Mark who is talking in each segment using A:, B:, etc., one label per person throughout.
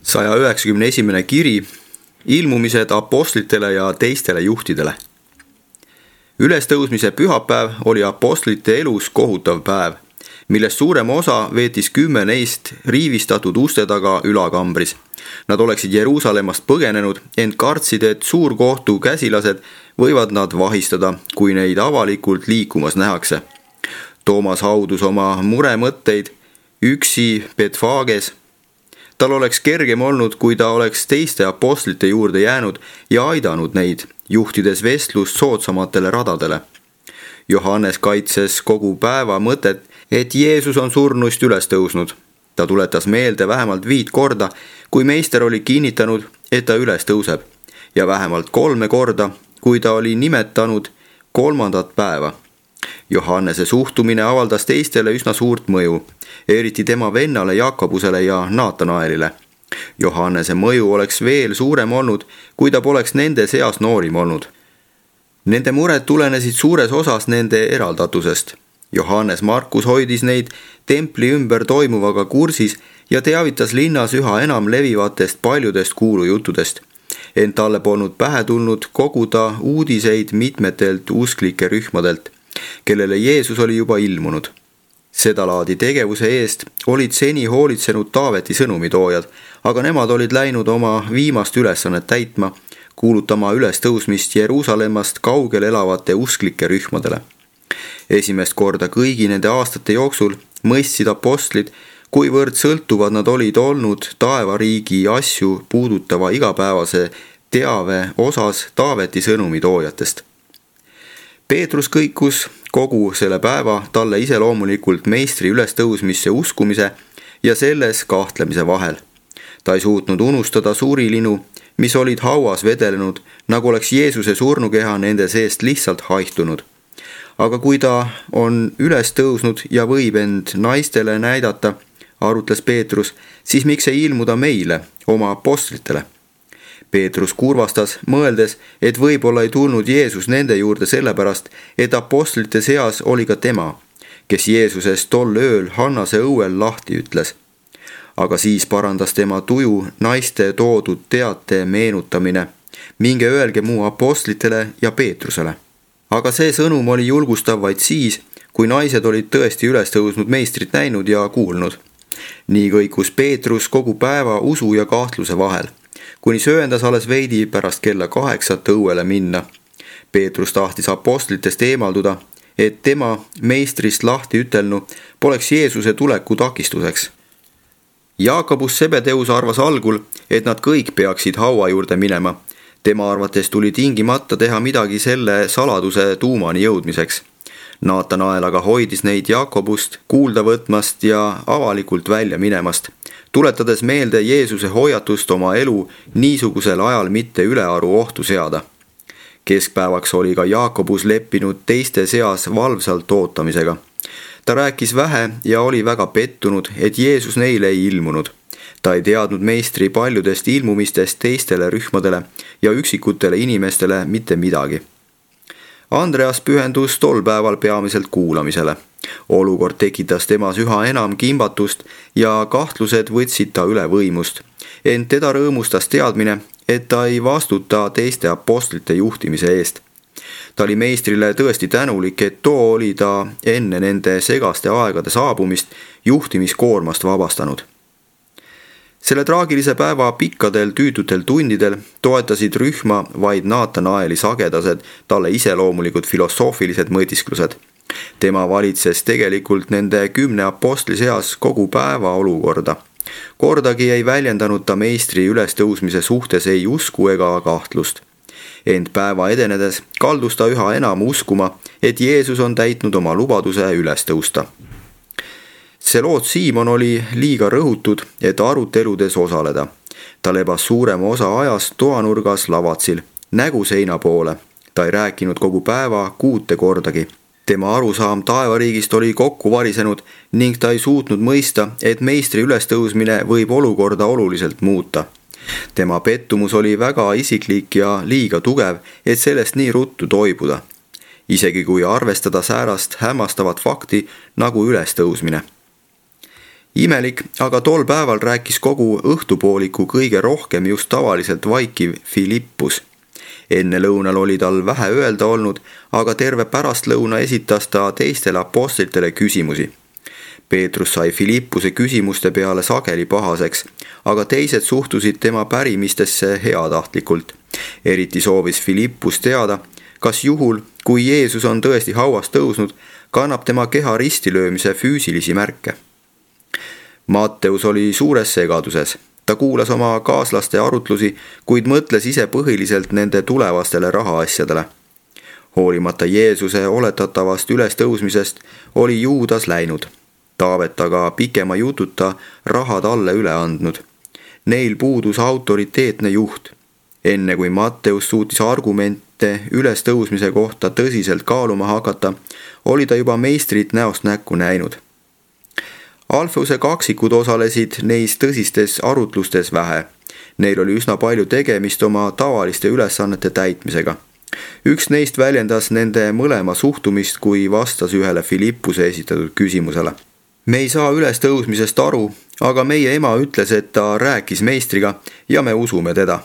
A: 191. kiri, ilmumised apostlitele ja teistele juhtidele. Ülestõusmise pühapäev oli apostlite elus kohutav päev, millest suurem osa veetis 10 neist riivistatud uste taga ülakambris. Nad oleksid Jeruusalemmast põgenenud, ent kartsid, et suurkohtu käsilased võivad nad vahistada, kui neid avalikult liikumas nähakse. Toomas haudus oma muremõtteid üksi Betfages. Tal oleks kergem olnud, kui ta oleks teiste apostlite juurde jäänud ja aidanud neid, juhtides vestlust soodsamatele radadele. Johannes kaitses kogu päeva mõtet, et Jeesus on surnuist üles tõusnud. Ta tuletas meelde vähemalt 5 korda, kui meister oli kinnitanud, et ta üles tõuseb, ja vähemalt 3 korda, kui ta oli nimetanud 3. päeva. Johannese suhtumine avaldas teistele üsna suurt mõju, eriti tema vennale Jakobusele ja Naatanaelile. Johannese mõju oleks veel suurem olnud, kui ta poleks nende seas noorim olnud. Nende mured tulenesid suures osas nende eraldatusest. Johannes Markus hoidis neid templi ümber toimuvaga kursis ja teavitas linnas üha enam levivatest paljudest kuulujuttudest. Ent talle polnud pähe tulnud koguda uudiseid mitmetelt usklike rühmadelt, kellele Jeesus oli juba ilmunud. Sedalaadi tegevuse eest olid seni hoolitsenud Taaveti sõnumitoojad, aga nemad olid läinud oma viimast ülesannet täitma, kuulutama ülestõusmist Jeruusalemmast kaugel elavate usklike rühmadele. Esimest korda kõigi nende aastate jooksul mõistsid apostlid, kuivõrd sõltuvad nad olid olnud taevariigi asju puudutava igapäevase teave osas Taaveti sõnumitoojatest. Peetrus kõikus kogu selle päeva talle iseloomulikult meistri ülestõusmisse uskumise ja selles kahtlemise vahel. Ta ei suutnud unustada surilinu, mis olid hauas vedelenud, nagu oleks Jeesuse surnukeha nende seest lihtsalt haihtunud. Aga kui ta on üles tõusnud ja võib end naistele näidata, arutles Peetrus, siis miks ei ilmuda meile, oma apostlitele? Peetrus kurvastas, mõeldes, et võib-olla ei tulnud Jeesus nende juurde sellepärast, et apostlite seas oli ka tema, kes Jeesusest tol ööl Hannase õuel lahti ütles. Aga siis parandas tema tuju naiste toodud teate meenutamine. Minge öelge mu apostlitele ja Peetrusele. Aga see sõnum oli julgustav vaid siis, kui naised olid tõesti üles tõusnud meistrit näinud ja kuulnud. Nii kõikus Peetrus kogu päeva usu ja kahtluse vahel, kuni sööndas alles veidi pärast kella 8 õuele minna. Peetrus tahtis apostlitest eemalduda, et tema meistrist lahti ütelnu poleks Jeesuse tuleku takistuseks. Jakobus Sebedeus arvas algul, et nad kõik peaksid haua juurde minema. Tema arvates tuli tingimata teha midagi selle saladuse tuumani jõudmiseks. Naatanael aga hoidis neid Jakobust kuulda võtmast ja avalikult välja minemast, tuletades meelde Jeesuse hoiatust oma elu niisugusel ajal mitte ülearu ohtu seada. Keskpäevaks oli ka Jakobus leppinud teiste seas valvsalt ootamisega. Ta rääkis vähe ja oli väga pettunud, et Jeesus neile ei ilmunud. Ta ei teadnud meistri paljudest ilmumistest teistele rühmadele ja üksikutele inimestele mitte midagi. Andreas pühendus tol päeval peamiselt kuulamisele. Olukord tekitas temas üha enam kimbatust ja kahtlused võtsid ta üle võimust. Ent teda rõõmustas teadmine, et ta ei vastuta teiste apostlite juhtimise eest. Ta oli meistrile tõesti tänulik, et too oli ta enne nende segaste aegade saabumist juhtimiskoormast vabastanud. Selle traagilise päeva pikkadel tüütutel tundidel toetasid rühma vaid Naatanaeli sagedased talle iseloomulikud filosoofilised mõtisklused. Tema valitses tegelikult nende 10 apostli seas kogu päeva olukorda. Kordagi ei väljendanud ta meistri ülestõusmise suhtes ei usku ega kahtlust. Ent päeva edenedes kaldus ta üha enam uskuma, et Jeesus on täitnud oma lubaduse üles tõusta. Seloot Siimon oli liiga rõhutud, et aruteludes osaleda. Ta lebas suurema osa ajast toanurgas lavatsil, nägu seina poole. Ta ei rääkinud kogu päeva 6 kordagi. Tema arusaam taevariigist oli kokku varisenud ning ta ei suutnud mõista, et meistri ülestõusmine võib olukorda oluliselt muuta. Tema pettumus oli väga isiklik ja liiga tugev, et sellest nii ruttu toibuda. Isegi kui arvestada säärast hämmastavat fakti nagu ülestõusmine. Imelik, aga tol päeval rääkis kogu õhtupooliku kõige rohkem just tavaliselt vaikiv Philippus. Enne lõunal oli tal vähe öelda olnud, aga terve pärastlõuna esitas ta teistele apostlitele küsimusi. Peetrus sai Philippuse küsimuste peale sageli pahaseks, aga teised suhtusid tema pärimistesse heatahtlikult. Eriti soovis Philippus teada, kas juhul, kui Jeesus on tõesti hauast tõusnud, kannab tema keha ristilöömise füüsilisi märke. Matteus oli suures segaduses. Ta kuulas oma kaaslaste arutlusi, kuid mõtles ise põhiliselt nende tulevastele rahaasjadele. Hoolimata Jeesuse oletatavast ülestõusmisest oli Juudas läinud. Taavet aga pikema jututa raha talle üle andnud. Neil puudus autoriteetne juht. Enne kui Matteus suutis argumente ülestõusmise kohta tõsiselt kaaluma hakata, oli ta juba meistrit näost näkku näinud. Alfeuse kaksikud osalesid neis tõsistes arutlustes vähe. Neil oli üsna palju tegemist oma tavaliste ülesannete täitmisega. Üks neist väljendas nende mõlema suhtumist, kui vastas ühele Philippuse esitatud küsimusele. Me ei saa ülestõusmisest aru, aga meie ema ütles, et ta rääkis meistriga ja me usume teda.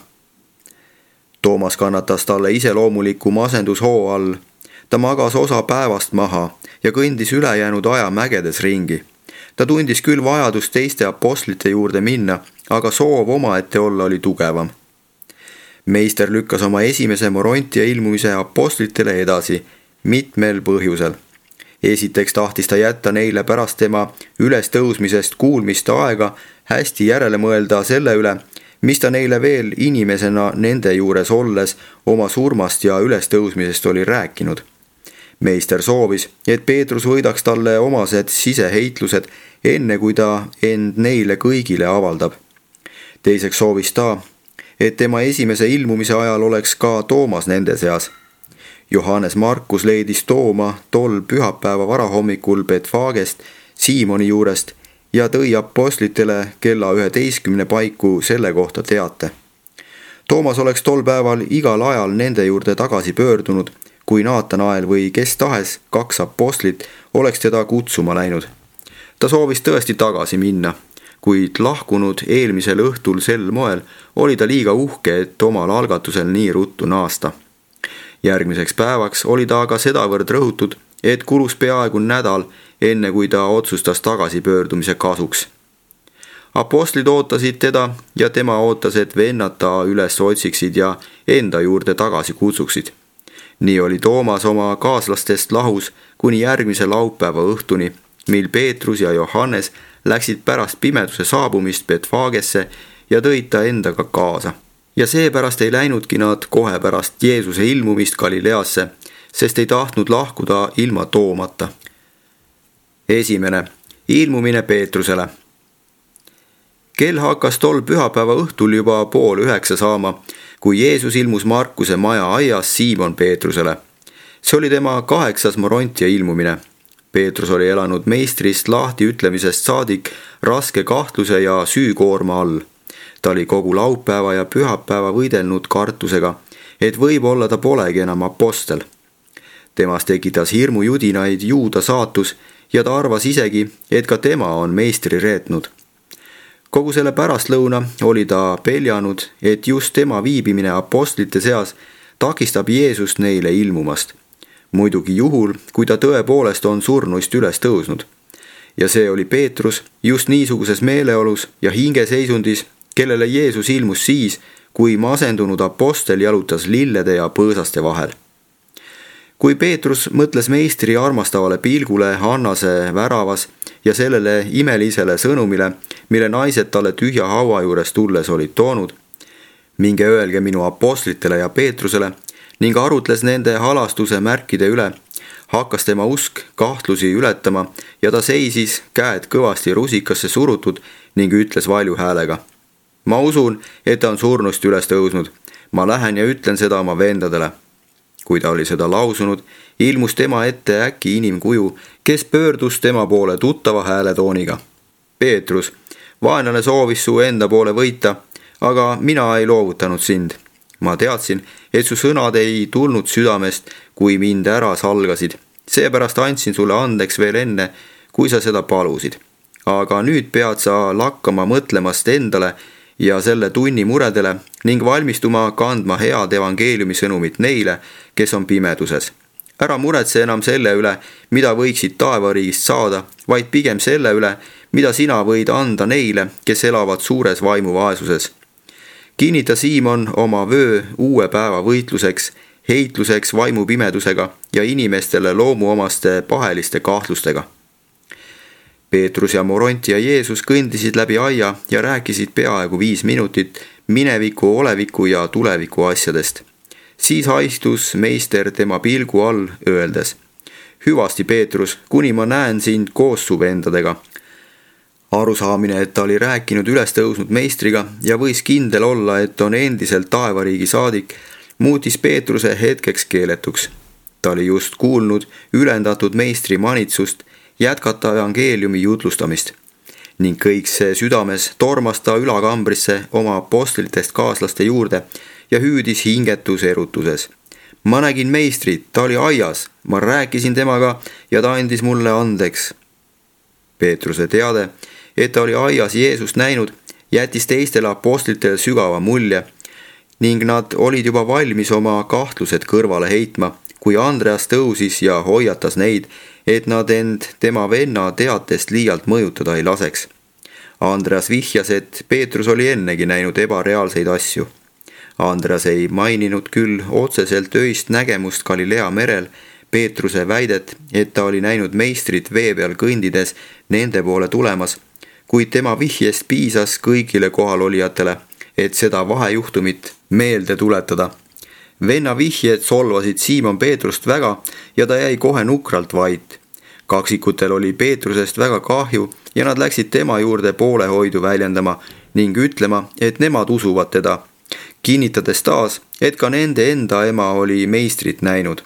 A: Toomas kannatas talle iseloomuliku masendushoo all. Ta magas osa päevast maha ja kõndis ülejäänud aja mägedes ringi. Ta tundis küll vajadust teiste apostlite juurde minna, aga soov omaette olla oli tugevam. Meister lükkas oma esimese Morontia ilmumise apostlitele edasi mitmel põhjusel. Esiteks tahtis ta jätta neile pärast tema ülestõusmisest kuulmist aega hästi järele mõelda selle üle, mis ta neile veel inimesena nende juures olles oma surmast ja ülestõusmisest oli rääkinud. Meister soovis, et Peetrus võidaks talle omased siseheitlused, enne kui ta end neile kõigile avaldab. Teiseks soovis ta, et tema esimese ilmumise ajal oleks ka Toomas nende seas. Johannes Markus leidis Tooma tol pühapäeva varahommikul Betfagest Siimoni juurest ja tõi apostlitele kella 11 paiku selle kohta teate. Toomas oleks tol päeval igal ajal nende juurde tagasi pöördunud, kui Naatanael või kes tahes 2 apostlit oleks teda kutsuma läinud. Ta soovis tõesti tagasi minna, kuid lahkunud eelmisel õhtul sel moel oli ta liiga uhke, et omal algatusel nii ruttu naasta. Järgmiseks päevaks oli ta aga sedavõrd rõhutud, et kulus peaaegu nädal, enne kui ta otsustas tagasipöördumise kasuks. Apostlid ootasid teda ja tema ootas, et vennad ta üles otsiksid ja enda juurde tagasi kutsuksid. Nii oli Toomas oma kaaslastest lahus kuni järgmise laupäeva õhtuni, mil Peetrus ja Johannes läksid pärast pimeduse saabumist Betfagesse ja tõid ta endaga kaasa. Ja seepärast ei läinudki nad kohe pärast Jeesuse ilmumist Galileasse, sest ei tahtnud lahkuda ilma Toomata. Esimene, ilmumine Peetrusele. Kell hakkas tol pühapäeva õhtul juba 8:30 saama, kui Jeesus ilmus Markuse maja aias Siimon Peetrusele. See oli tema 8. Morontia ilmumine. Peetrus oli elanud meistrist lahti ütlemisest saadik raske kahtluse ja süükoorma all. Ta oli kogu laupäeva ja pühapäeva võidelnud kartusega, et võib-olla ta polegi enam apostel. Temas tekitas hirmujudinaid Juuda saatus ja ta arvas isegi, et ka tema on meistri reetnud. Kogu selle pärastlõuna oli ta peljanud, et just tema viibimine apostlite seas takistab Jeesust neile ilmumast. Muidugi juhul, kui ta tõepoolest on surnuist üles tõusnud. Ja see oli Peetrus just niisuguses meeleolus ja hingeseisundis, kellele Jeesus ilmus siis, kui masendunud apostel jalutas lillede ja põõsaste vahel. Kui Peetrus mõtles meistri armastavale pilgule Hannase väravas ja sellele imelisele sõnumile, mille naised talle tühja haua juures tulles olid toonud, minge öelge minu apostlitele ja Peetrusele, ning arutles nende halastuse märkide üle, hakkas tema usk kahtlusi ületama ja ta seisis, käed kõvasti rusikasse surutud ning ütles valju häälega. Ma usun, et ta on surnust üles tõusnud. Ma lähen ja ütlen seda oma vendadele. Kui ta oli seda lausunud, ilmus tema ette äkki inimkuju, kes pöördus tema poole tuttava hääletooniga. Peetrus, vaenlane soovis su enda poole võita, aga mina ei loovutanud sind. Ma teadsin, et su sõnad ei tulnud südamest, kui mind ära salgasid. Seepärast andsin sulle andeks veel enne, kui sa seda palusid. aga nüüd pead sa lakkama mõtlemast endale ja selle tunni muredele ning valmistuma kandma head evangeeliumi sõnumit neile, kes on pimeduses. Ära muretse enam selle üle, mida võiksid taevariigist saada, vaid pigem selle üle, mida sina võid anda neile, kes elavad suures vaimuvaesuses. Kinnita Siimon oma vöö uue päeva võitluseks, heitluseks vaimupimedusega ja inimestele loomuomaste paheliste kahtlustega. Peetrus ja Moronti ja Jeesus kõndisid läbi aia ja rääkisid peaaegu 5 minutit mineviku, oleviku ja tuleviku asjadest. Siis haistus meister tema pilgu all, öeldes: hüvasti, Peetrus, kuni ma näen sind koos su vendadega. Arusaamine, et ta oli rääkinud üles tõusnud meistriga ja võis kindel olla, et on endiselt taevariigi saadik, muutis Peetruse hetkeks keeletuks. Ta oli just kuulnud ülendatud meistri manitsust jätkata evangeeliumi jutlustamist ning kõik see südames tormas ta ülakambrisse oma apostlitest kaaslaste juurde ja hüüdis hingetus erutuses: ma nägin meistrit, ta oli aias, ma rääkisin temaga ja ta andis mulle andeks. Peetruse teade, et ta oli aias Jeesust näinud, jättis teistele apostlitele sügava mulje ning nad olid juba valmis oma kahtlused kõrvale heitma, kui Andreas tõusis ja hoiatas neid, et nad end tema venna teatest liialt mõjutada ei laseks. Andreas vihjas, et Peetrus oli ennegi näinud ebareaalseid asju. Andreas ei maininud küll otseselt öist nägemust Galilea merel, Peetruse väidet, et ta oli näinud meistrit vee peal kõndides nende poole tulemas, kuid tema vihjest piisas kõigile kohalolijatele, et seda vahejuhtumit meelde tuletada. Venna vihjed solvasid Siimon Peetrust väga ja ta jäi kohe nukralt vait. Kaksikutel oli Peetrusest väga kahju ja nad läksid tema juurde poolehoidu väljendama ning ütlema, et nemad usuvad teda, kinnitades taas, et ka nende enda ema oli meistrit näinud.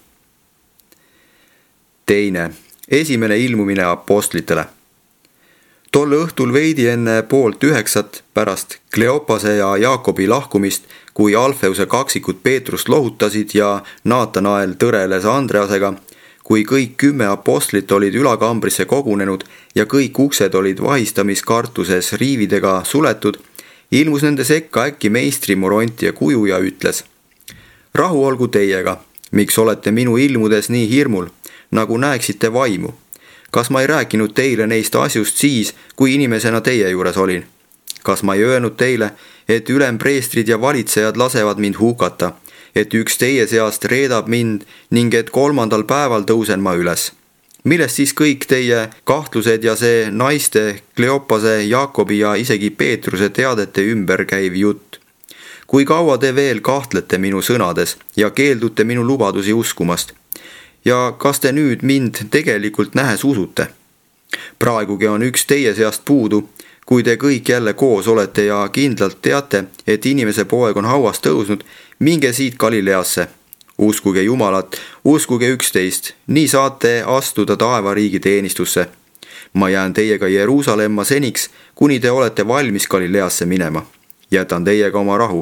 A: Teine, esimene ilmumine apostlitele. Tol õhtul veidi enne 8:30 pärast Kleopase ja Jaakobi lahkumist, kui Alfeuse kaksikud Peetrust lohutasid ja Naatanael tõreles Andreasega, kui kõik 10 apostlit olid ülakambrisse kogunenud ja kõik uksed olid vahistamiskartuses riividega suletud, ilmus nende sekka äkki meistri Morontia kuju ja ütles: rahu olgu teiega, miks olete minu ilmudes nii hirmul, nagu näeksite vaimu? Kas ma ei rääkinud teile neist asjust siis, kui inimesena teie juures olin? Kas ma ei öelnud teile, et ülempreestrid ja valitsejad lasevad mind hukata, et üks teie seast reedab mind ning et 3. päeval tõusen ma üles? Millest siis kõik teie kahtlused ja see naiste, Kleopase, Jaakobi ja isegi Peetruse teadete ümber käiv jutt? Kui kaua te veel kahtlete minu sõnades ja keeldute minu lubadusi uskumast? Ja kas te nüüd mind tegelikult nähes usute? Praegugi on üks teie seast puudu, kui te kõik jälle koos olete ja kindlalt teate, et inimese poeg on hauast tõusnud, minge siit Galileasse. Uskuge Jumalat, uskuge üksteist, nii saate astuda taevariigi teenistusse. Ma jään teiega Jeruusalemma seniks, kuni te olete valmis Galileasse minema. Jätan teiega oma rahu.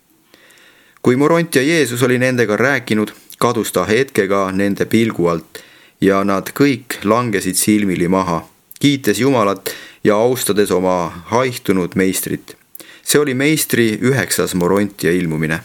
A: Kui Moront ja Jeesus oli nendega rääkinud, kadus ta hetkega nende pilgu alt ja nad kõik langesid silmili maha, kiites Jumalat ja austades oma haihtunud meistrit. See oli meistri 9. Morontia ilmumine.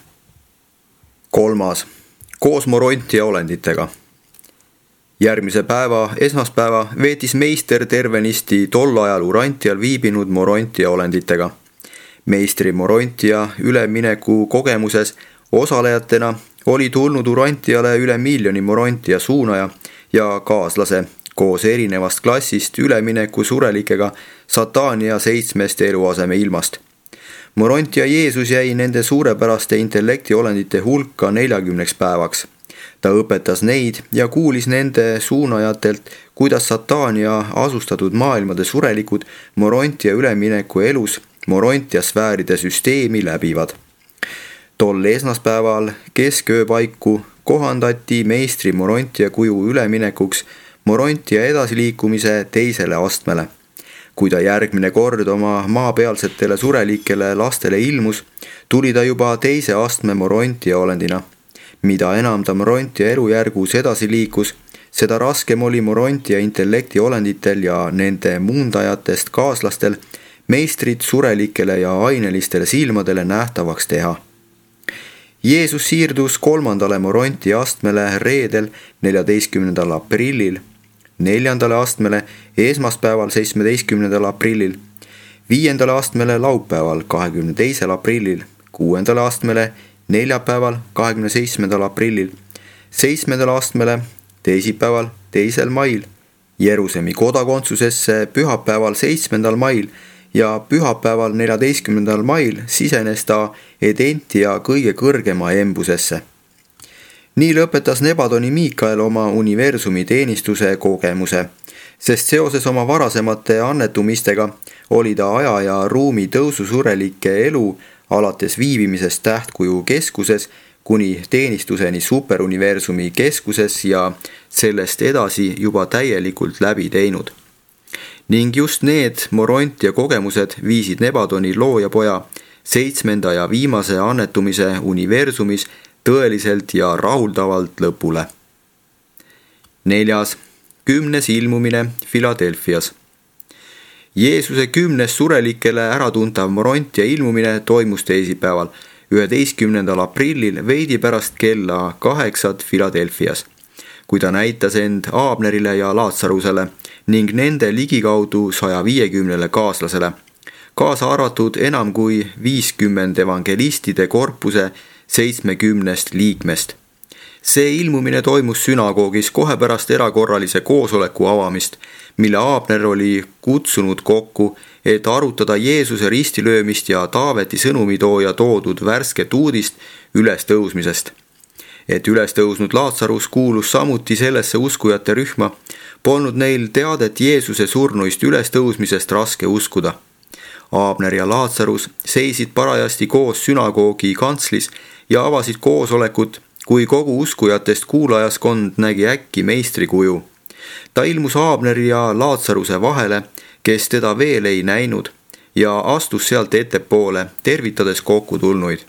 A: 3. Koos Morontia olenditega. Järgmise päeva, esmaspäeva, veetis meister tervenisti tol ajal Urantial viibinud Morontia olenditega. Meistri Morontia ülemineku kogemuses osalejatena oli tulnud Urantiale üle 1 miljoni Morontia suunaja ja kaaslase koos erinevast klassist ülemineku surelikega Satania 7 eluaseme ilmast. Morontia Jeesus jäi nende suurepäraste intellektiolendite hulka 40 päevaks. Ta õpetas neid ja kuulis nende suunajatelt, kuidas Satania asustatud maailmade surelikud Morontia ülemineku elus Morontia sfääride süsteemi läbivad. Tol esmaspäeval kesköö paiku kohandati meistri Morontia kuju üleminekuks Morontia edasiliikumise teisele astmele. Kui ta järgmine kord oma maapealsetele surelikele lastele ilmus, tuli ta juba teise astme Morontia olendina. Mida enam ta Morontia elujärgus edasi liikus, seda raskem oli Morontia intellekti olenditel ja nende muundajatest kaaslastel meistrit surelikele ja ainelistele silmadele nähtavaks teha. Jeesus siirdus 3. Moronti astmele reedel, 14. aprillil, 4. astmele esmaspäeval, 17. aprillil, 5. astmele laupäeval, 22. aprillil, 6. astmele neljapäeval, 27. aprillil, 7. astmele teisipäeval, 2. mail, Jeruusalemmi kodakondsusesse pühapäeval, 7. mail ja pühapäeval, 14. mail sisenes ta Edentia kõige kõrgema embusesse. Nii lõpetas Nebadoni Miikael oma universumi teenistuse kogemuse, sest seoses oma varasemate annetumistega oli ta aja ja ruumi tõususurelike elu alates viibimisest tähtkuju keskuses kuni teenistuseni superuniversumi keskuses ja sellest edasi juba täielikult läbi teinud. Ning just need Morontia kogemused viisid Nebadoni loojapoja 7. ja viimase annetumise universumis tõeliselt ja rahuldavalt lõpule. 4. 10. ilmumine Philadelphias. Jeesuse 10. surelikele äratuntav Morontia ilmumine toimus teisipäeval, 11. aprillil veidi pärast kella 8 Philadelphias, kui ta näitas end Abnerile ja Laatsarusele ning nende ligikaudu 150 kaaslasele, kaasa arvatud enam kui 50 evangelistide korpuse 70 liikmest. See ilmumine toimus sünagoogis kohe pärast erakorralise koosoleku avamist, mille Abner oli kutsunud kokku, et arutada Jeesuse ristilöömist ja Taaveti sõnumitooja toodud värsket uudist ülestõusmisest. Et ülestõusnud Laatsarus kuulus samuti sellesse uskujate rühma, polnud neil teadet Jeesuse surnuist ülestõusmisest raske uskuda. Abner ja Laatsarus seisid parajasti koos sünagoogi kantslis ja avasid koosolekut, kui kogu uskujatest kuulajaskond nägi äkki meistri kuju. Ta ilmus Abneri ja Laatsaruse vahele, kes teda veel ei näinud, ja astus sealt ettepoole, tervitades kokku tulnuid.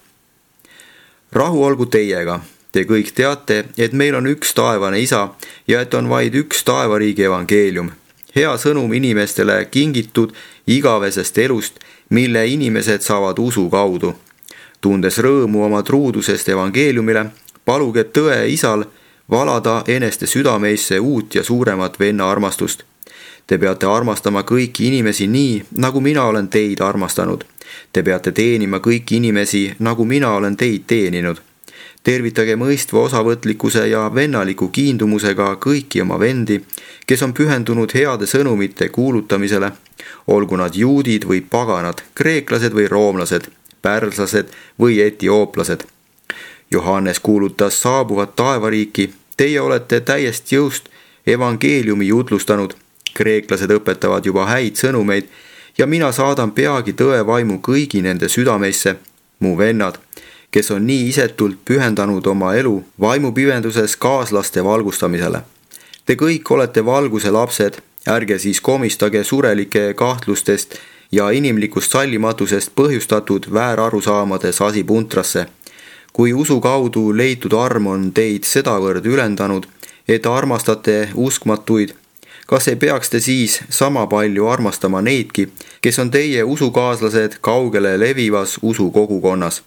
A: Rahu olgu teiega. Te kõik teate, et meil on üks taevane isa ja et on vaid üks taevariigi evangeelium. Hea sõnum inimestele kingitud igavesest elust, mille inimesed saavad usu kaudu. Tundes rõõmu oma truudusest evangeeliumile, paluge tõe isal valada eneste südameisse uut ja suuremat venna armastust. Te peate armastama kõiki inimesi nii, nagu mina olen teid armastanud. Te peate teenima kõiki inimesi, nagu mina olen teid teeninud. Tervitage mõistva osavõtlikkuse ja vennaliku kiindumusega kõiki oma vendi, kes on pühendunud heade sõnumite kuulutamisele, olgu nad juudid või paganad, kreeklased või roomlased, pärslased või etiooplased. Johannes kuulutas saabuvat taevariiki, teie olete täiest jõust evangeeliumi jutlustanud, kreeklased õpetavad juba häid sõnumeid ja mina saadan peagi tõe vaimu kõigi nende südameisse, mu vennad, kes on nii isetult pühendanud oma elu vaimupimenduses kaaslaste valgustamisele. Te kõik olete valguse lapsed, ärge siis komistage surelike kahtlustest ja inimlikust sallimatusest põhjustatud väärarusaamades asipuntrasse. Kui usu kaudu leitud arm on teid sedavõrd ülendanud, et armastate uskmatuid, kas ei peaks te siis sama palju armastama neidki, kes on teie usukaaslased kaugele levivas usukogukonnas?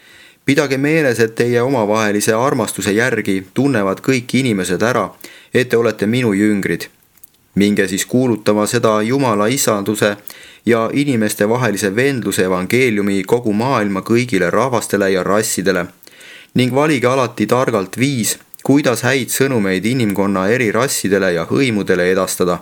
A: Pidage meeles, et teie omavahelise armastuse järgi tunnevad kõik inimesed ära, et te olete minu jüngrid. Minge siis kuulutama seda Jumala isanduse ja inimeste vahelise vendluse evangeeliumi kogu maailma kõigile rahvastele ja rassidele ning valige alati targalt viis, kuidas häid sõnumeid inimkonna eri rassidele ja hõimudele edastada.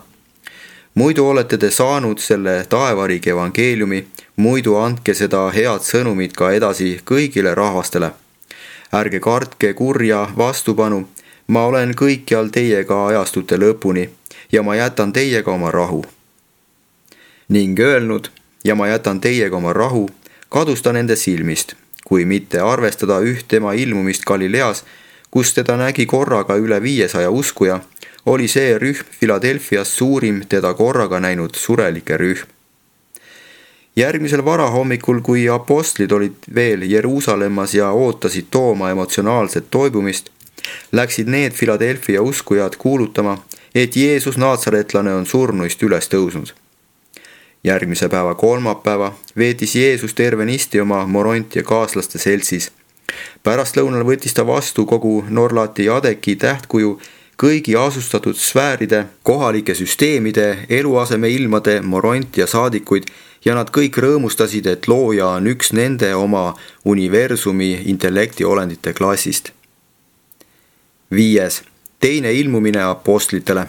A: Muidu olete te saanud selle taevariigi evangeeliumi, muidu andke seda head sõnumit ka edasi kõigile rahvastele. Ärge kartke kurja vastupanu, ma olen kõikjal teiega ajastute lõpuni ja ma jätan teiega oma rahu. Ning öelnud, ja ma jätan teiega oma rahu, kadus ta nende silmist, kui mitte arvestada üht tema ilmumist Galileas, kus teda nägi korraga üle 500 uskuja, oli see rühm Philadelphias suurim teda korraga näinud surelike rühm. Järgmisel varahommikul, kui apostlid olid veel Jeruusalemmas ja ootasid tooma emotsionaalset toibumist, läksid need Philadelphia uskujad kuulutama, et Jeesus Naatsaretlane on surnuist üles tõusnud. Järgmise päeva kolmapäeva veetis Jeesus tervenisti oma Morontia kaaslaste seltsis. Pärastlõunal võttis ta vastu kogu Norlati Adeki tähtkuju, kõigi asustatud sfääride, kohalike süsteemide, eluasemeilmade Morontia saadikuid ja nad kõik rõõmustasid, et looja on üks nende oma universumi intellektiolendite klassist. 5. Teine ilmumine apostlitele.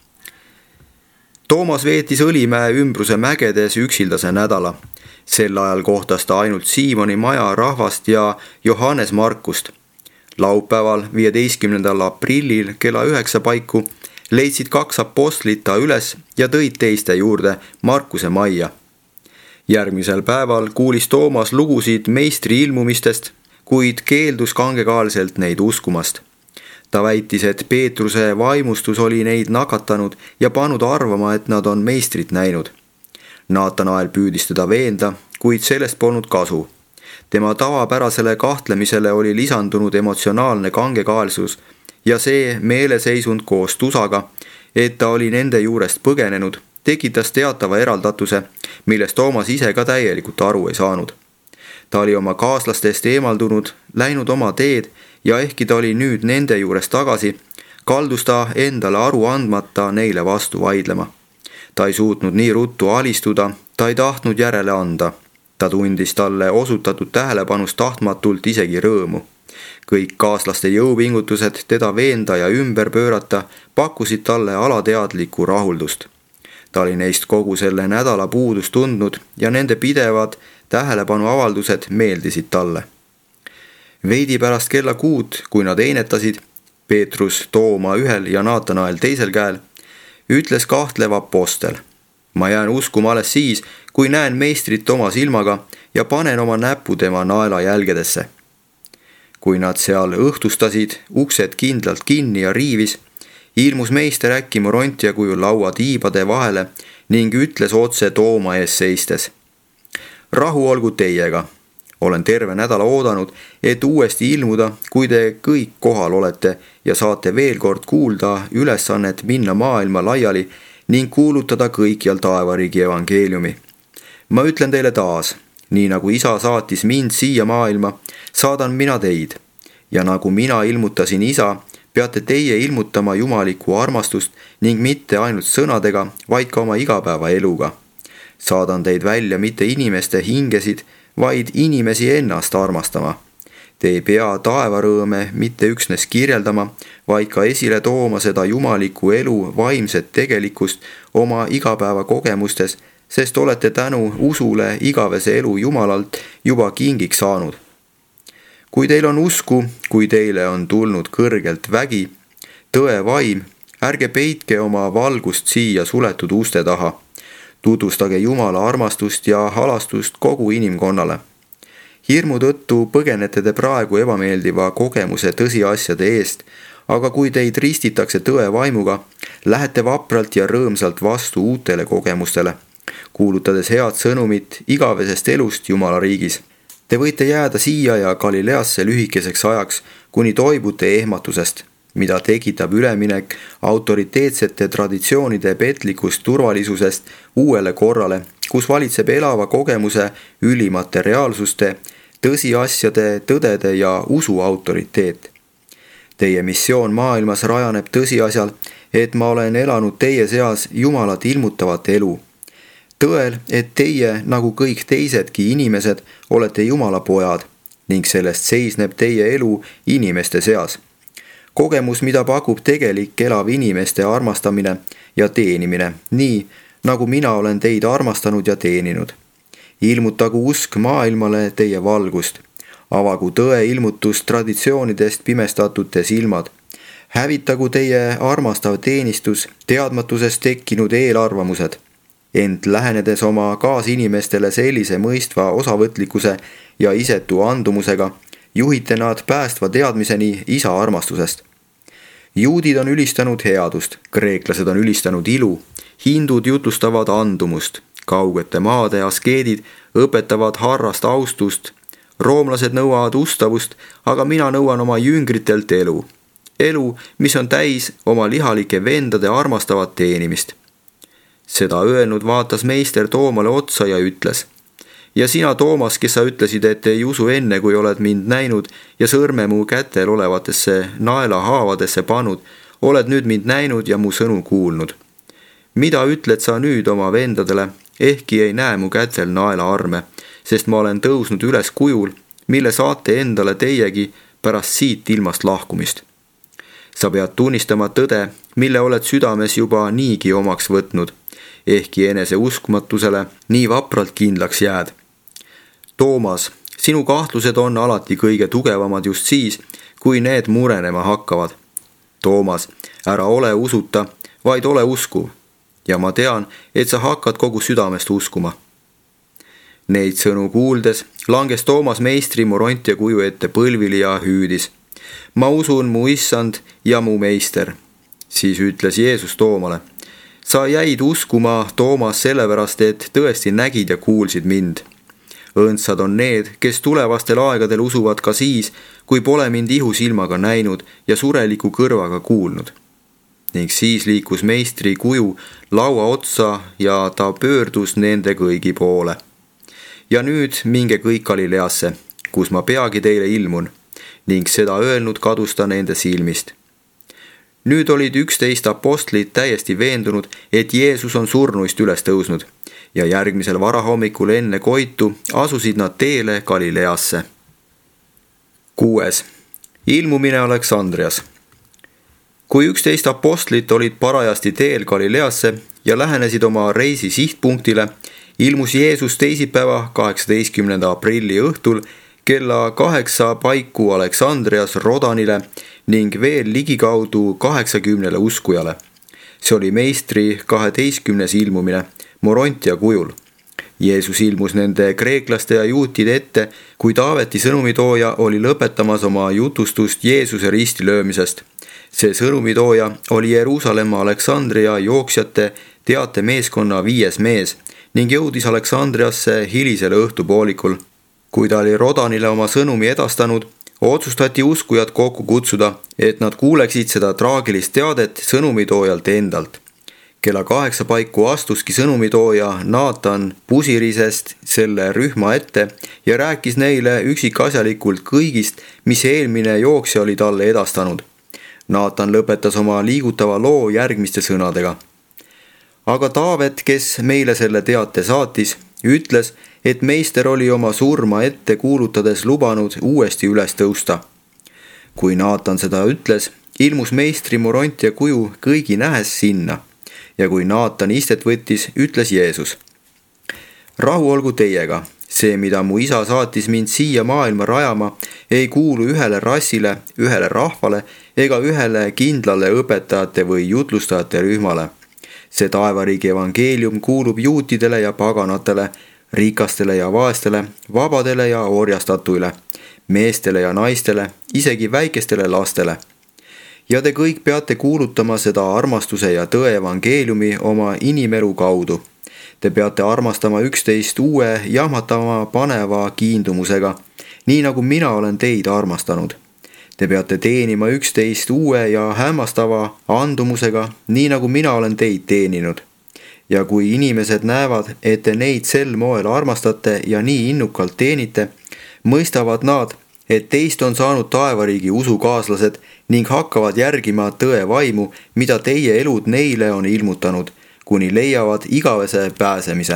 A: Toomas veetis Õlimäe ümbruse mägedes üksildase nädala. Sel ajal kohtas ta ainult Siimoni maja rahvast ja Johannes Markust. Laupäeval 15. aprillil kella 9 paiku leidsid 2 apostlit ta üles ja tõid teiste juurde Markuse majja. Järgmisel päeval kuulis Toomas lugusid meistri ilmumistest, kuid keeldus kangekaelselt neid uskumast. Ta väitis, et Peetruse vaimustus oli neid nakatanud ja pannud arvama, et nad on meistrit näinud. Naatanael püüdis teda veenda, kuid sellest polnud kasu. Tema tavapärasele kahtlemisele oli lisandunud emotsionaalne kangekaelsus ja see meeleseisund koos tusaga, et ta oli nende juurest põgenenud, tekitas teatava eraldatuse, millest Toomas ise ka täielikult aru ei saanud. Ta oli oma kaaslastest eemaldunud, läinud oma teed ja ehkki ta oli nüüd nende juures tagasi, kaldus ta endale aru andmata neile vastu vaidlema. Ta ei suutnud nii ruttu alistuda, ta ei tahtnud järele anda. Ta tundis talle osutatud tähelepanust tahtmatult isegi rõõmu. Kõik kaaslaste jõupingutused teda veenda ja ümber pöörata pakkusid talle alateadlikku rahuldust. Ta oli neist kogu selle nädala puudust tundnud ja nende pidevad tähelepanuavaldused meeldisid talle. Veidi pärast kella 6, kui nad einetasid, Peetrus Tooma ühel ja Naatanael teisel käel, ütles kahtlev apostel: ma jään uskuma alles siis, kui näen meistrit oma silmaga ja panen oma näpu tema naelajälgedesse. Kui nad seal õhtustasid, uksed kindlalt kinni ja riivis, ilmus meister äkki Morontia kujul laua tiibade vahele ning ütles otse Tooma ees seistes: rahu olgu teiega. Olen terve nädala oodanud, et uuesti ilmuda, kui te kõik kohal olete ja saate veel kord kuulda ülesannet minna maailma laiali ning kuulutada kõikjal taevariigi evangeeliumi. Ma ütlen teile taas, nii nagu isa saatis mind siia maailma, saadan mina teid. Ja nagu mina ilmutasin isa, peate teie ilmutama jumalikku armastust ning mitte ainult sõnadega, vaid ka oma igapäevaeluga. Saadan teid välja mitte inimeste hingesid, vaid inimesi ennast armastama. Te ei pea taevarõõme mitte üksnes kirjeldama, vaid ka esile tooma seda jumalikku elu vaimset tegelikkust oma igapäeva kogemustes, sest olete tänu usule igavese elu Jumalalt juba kingiks saanud. Kui teil on usku, kui teile on tulnud kõrgelt vägi, tõe vaim, ärge peitke oma valgust siia suletud uste taha. Tutvustage Jumala armastust ja halastust kogu inimkonnale. Hirmu tõttu põgenete te praegu ebameeldiva kogemuse tõsiasjade eest, aga kui teid ristitakse tõe vaimuga, lähete vapralt ja rõõmsalt vastu uutele kogemustele, kuulutades head sõnumit igavesest elust Jumala riigis. Te võite jääda siia ja Galileasse lühikeseks ajaks, kuni toibute ehmatusest, mida tekitab üleminek autoriteetsete traditsioonide petlikust turvalisusest uuele korrale, kus valitseb elava kogemuse ülimate reaalsuste, tõsiasjade, tõdede ja usu autoriteet. Teie missioon maailmas rajaneb tõsiasjal, et ma olen elanud teie seas Jumalat ilmutavat elu. Tõel, et teie, nagu kõik teisedki inimesed, olete Jumala pojad ning sellest seisneb teie elu inimeste seas. Kogemus, mida pakub tegelik elav inimeste armastamine ja teenimine, nii nagu mina olen teid armastanud ja teeninud. Ilmutagu usk maailmale teie valgust. Avagu tõe ilmutus traditsioonidest pimestatute silmad. Hävitagu teie armastav teenistus teadmatusest tekkinud eelarvamused. Ent lähenedes oma kaasinimestele sellise mõistva osavõtlikkuse ja isetu andumusega, juhite nad päästva teadmiseni isa armastusest. Juudid on ülistanud headust, kreeklased on ülistanud ilu, hindud jutlustavad andumust, kaugete maade askeedid õpetavad harrast austust, roomlased nõuavad ustavust, aga mina nõuan oma jüngritelt elu. elu, mis on täis oma lihalike vendade armastavat teenimist. Seda öelnud vaatas meister Toomale otsa ja ütles: ja sina, Toomas, kes sa ütlesid, et ei usu enne, kui oled mind näinud ja sõrme mu kätel olevatesse naelahaavadesse pannud, oled nüüd mind näinud ja mu sõnu kuulnud. Mida ütled sa nüüd oma vendadele, ehkki ei näe mu kätel naelaarme, sest ma olen tõusnud üles kujul, mille saate endale teiegi pärast siit ilmast lahkumist. Sa pead tunnistama tõde, mille oled südames juba niigi omaks võtnud, ehkki enese uskmatusele nii vapralt kindlaks jääd. Toomas, sinu kahtlused on alati kõige tugevamad just siis, kui need murenema hakkavad. Toomas, ära ole usuta, vaid ole uskuv. Ja ma tean, et sa hakkad kogu südamest uskuma. Neid sõnu kuuldes langes Toomas meistri Morontia kuju ette põlvili ja hüüdis: ma usun, mu issand ja mu meister. Siis ütles Jeesus Toomale: sa jäid uskuma, Toomas, sellepärast, et tõesti nägid ja kuulsid mind. Õndsad on need, kes tulevastel aegadel usuvad ka siis, kui pole mind ihusilmaga näinud ja sureliku kõrvaga kuulnud. Ning siis liikus meistri kuju laua otsa ja ta pöördus nende kõigi poole. Ja nüüd minge kõik Galileasse, kus ma peagi teile ilmun, ning seda öelnud kadus ta nende silmist. Nüüd olid 11 apostlit täiesti veendunud, et Jeesus on surnuist üles tõusnud, ja järgmisel varahommikul enne koitu asusid nad teele Galileasse. 6. Ilmumine Aleksandrias. Kui 11 apostlit olid parajasti teel Galileasse ja lähenesid oma reisi sihtpunktile, ilmus Jeesus teisipäeva 18. aprilli õhtul kella 8 paiku Aleksandrias Rodanile ning veel ligikaudu 80 uskujale. See oli meistri 12. ilmumine Morontia kujul. Jeesus ilmus nende kreeklaste ja juutide ette, kui Taaveti sõnumitooja oli lõpetamas oma jutustust Jeesuse ristilöömisest. See sõnumitooja oli Jeruusalemma Aleksandria jooksjate teatemeeskonna 5. mees ning jõudis Aleksandriasse hilisel õhtupoolikul. Kui ta oli Rodanile oma sõnumi edastanud, otsustati uskujad kokku kutsuda, et nad kuuleksid seda traagilist teadet sõnumitoojalt endalt. Kella 8 paiku astuski sõnumitooja Naatan Pusirisest selle rühma ette ja rääkis neile üksikasjalikult kõigist, mis eelmine jooksja oli talle edastanud. Naatan lõpetas oma liigutava loo järgmiste sõnadega. Aga Taavet, kes meile selle teate saatis, ütles, et meister oli oma surma ette kuulutades lubanud uuesti üles tõusta. Kui Naatan seda ütles, ilmus meistri Morontia kuju kõigi nähes sinna. Ja kui Naatan istet võttis, ütles Jeesus: rahu olgu teiega, see, mida mu isa saatis mind siia maailma rajama, ei kuulu ühele rassile, ühele rahvale ega ühele kindlale õpetajate või jutlustajate rühmale. See taevariigi evangeelium kuulub juutidele ja paganatele, rikastele ja vaestele, vabadele ja orjastatuile, meestele ja naistele, isegi väikestele lastele. Ja te kõik peate kuulutama seda armastuse ja tõe evangeeliumi oma inimelu kaudu. Te peate armastama üksteist uue jahmatama paneva kiindumusega, nii nagu mina olen teid armastanud. Te peate teenima üksteist uue ja hämmastava andumusega, nii nagu mina olen teid teeninud. Ja kui inimesed näevad, et te neid sel moel armastate ja nii innukalt teenite, mõistavad nad, et teist on saanud taevariigi usukaaslased ning hakkavad järgima tõe vaimu, mida teie elud neile on ilmutanud, kuni leiavad igavese pääsemise.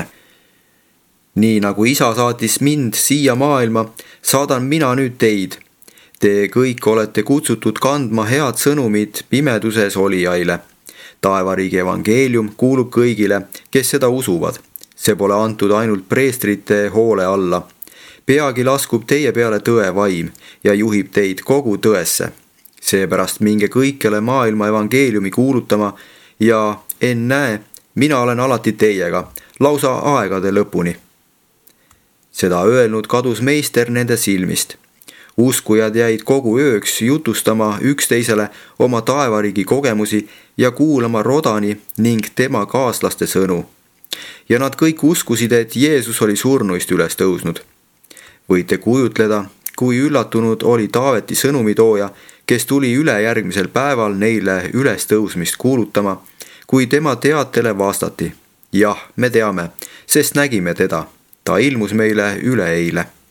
A: Nii nagu isa saatis mind siia maailma, saadan mina nüüd teid. Te kõik olete kutsutud kandma head sõnumit pimeduses olijaile. Taevariigi evangeelium kuulub kõigile, kes seda usuvad. See pole antud ainult preestrite hoole alla. Peagi laskub teie peale tõe vaim ja juhib teid kogu tõesse. Seepärast minge kõikjale maailma evangeeliumi kuulutama ja ennäe, mina olen alati teiega, lausa aegade lõpuni. Seda öelnud kadus meister nende silmist. Uskujad jäid kogu ööks jutustama üksteisele oma taevariigi kogemusi ja kuulama Rodani ning tema kaaslaste sõnu. Ja nad kõik uskusid, et Jeesus oli surnuist üles tõusnud. Võite kujutleda, kui üllatunud oli Taaveti sõnumitooja, kes tuli ülejärgmisel päeval neile ülestõusmist kuulutama, kui tema teatele vastati: jah, me teame, sest nägime teda. Ta ilmus meile üleeile.